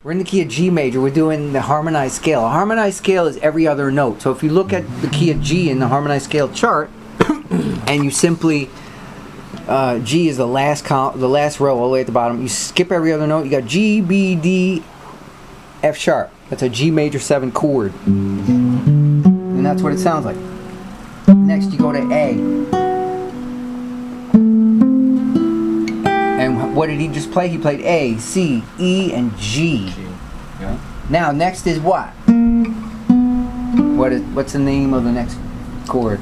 We're in the key of G major. We're doing the harmonized scale. A harmonized scale is every other note. So if you look at the key of G in the harmonized scale chart, and you simply G is the last row all the way at the bottom. You skip every other note. You got G, B, D, F sharp. That's a G major 7 chord, and that's what it sounds like. Next, you go to A. And what did he just play? He played A, C, E, and G. Yeah. Now, next is what? What's the name of the next chord?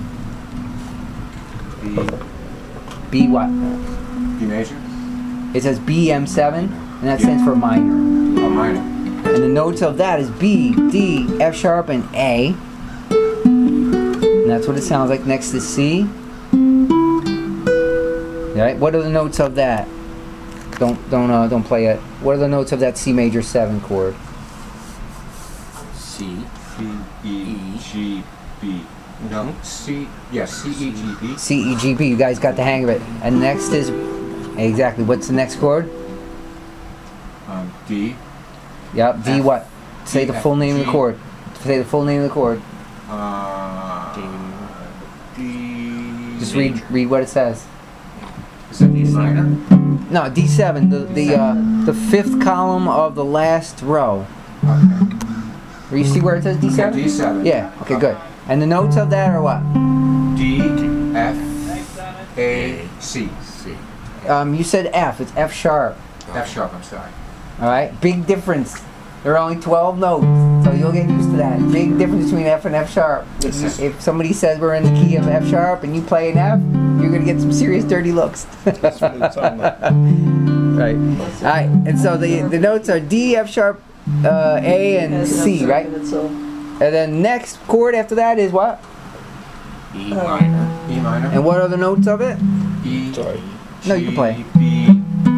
B what? B major? It says BM7, and that stands for minor. Oh, minor. And the notes of that is B, D, F sharp, and A. And that's what it sounds like. Next is C. Right? What are the notes of that? Don't play it. What are the notes of that C major 7 chord? C, B, E, G, B. No, C, yes, C, E, G, B. C, E, G, B. You guys got the hang of it. And next is, exactly, what's the next chord? D. Yep, D F. what? Say the full name of the chord. Say the full name of the chord. D. Just read what it says. Is that D minor? No, D7, the fifth column of the last row. Okay. You see where it says D7? Yeah, D7. Yeah, okay, good. And the notes of that are what? D, F, A, C. C. You said F, it's F sharp. F sharp, I'm sorry. Alright, big difference. There are only 12 notes, so you'll get used to that. Big difference between F and F sharp. If somebody says we're in the key of F sharp and you play an F, you're going to get some serious dirty looks. That's what it's on like. Right. Alright, and so the notes are D, F sharp, A, and C, right? And then next chord after that is what? E minor. E minor. And what are the notes of it? E. Sorry. No, you can play. B,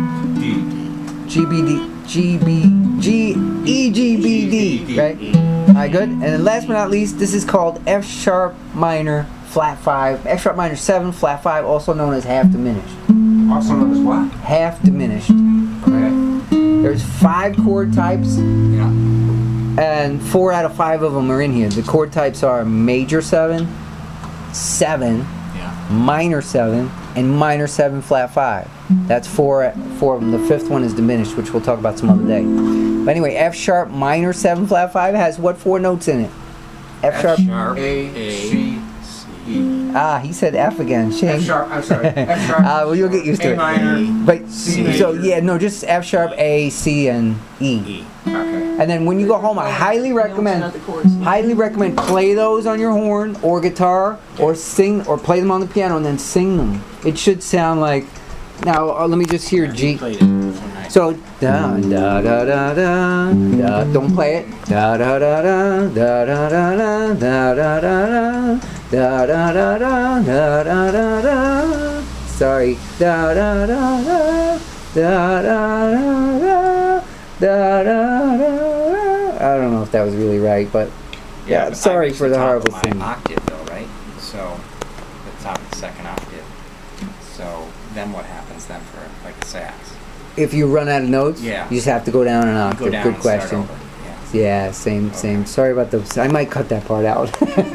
D. G, B, D, G, B, G, E, G, B, D, right? Alright, good. And then last but not least, this is called F sharp minor flat 5, F sharp minor 7 flat 5, also known as half diminished. Also known as what? Half diminished. Okay. There's 5 chord types, Yeah. and 4 out of 5 of them are in here. The chord types are major 7, 7, Yeah. minor 7, and minor 7 flat 5. That's 4 of them. The 5th one is diminished, which we'll talk about some other day. But anyway, F sharp minor 7 flat 5 has what 4 notes in it? F sharp. A, C, E. Ah, he said F again. Shame. F sharp, I'm sorry. F sharp. Well, you'll get used to A it. minor. But C so major. yeah, no, just F sharp, A, C, and E. Okay. And then when you go home, I highly recommend play those on your horn or guitar, or sing, or play them on the piano and then sing them. It should sound like. Now let me just hear G. So da da da da da da. Don't play it. Da da da da da da da da da da da da da da da da da da. Sorry. Da da da da da da da da da da. I don't know if that was really right, but yeah. Sorry for the horrible thing. Octave though, right? So the top of the second octave. So then what happens then for like a sax? If you run out of notes, Yeah. you just have to go down an octave. Go down Good and start question. over. Yeah. Yeah, same. Sorry about those. I might cut that part out.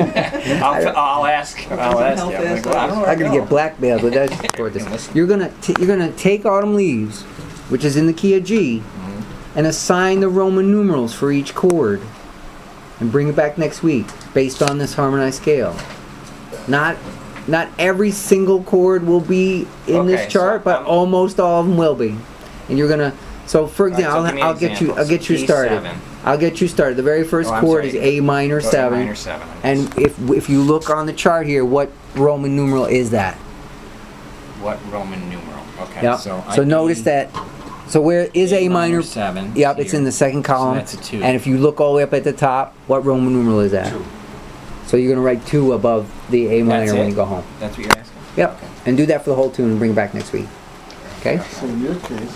I'll ask. I'll ask you. I'm like, well, I don't know. I'm gonna get blackmailed with that. For this. You're gonna take Autumn Leaves, which is in the key of G, and assign the Roman numerals for each chord, and bring it back next week based on this harmonized scale. Not every single chord will be in Okay, this chart, so, but almost all of them will be. And you're gonna. So for example, Alright, so give me I'll get you examples. started. D7. I'll get you started. The very first I'm chord sorry. is A minor Go to 7. minor 7. And if you look on the chart here, what Roman numeral is that? What Roman numeral? Okay. Yep. So notice that. So where is A minor? 7. Yep, it's in the second column. So that's a 2. And if you look all the way up at the top, what Roman numeral is that? 2. So you're going to write 2 above the A minor That's when it? you go home. That's what you're asking? Yep. Okay. And do that for the whole tune and bring it back next week. Okay? So in your case,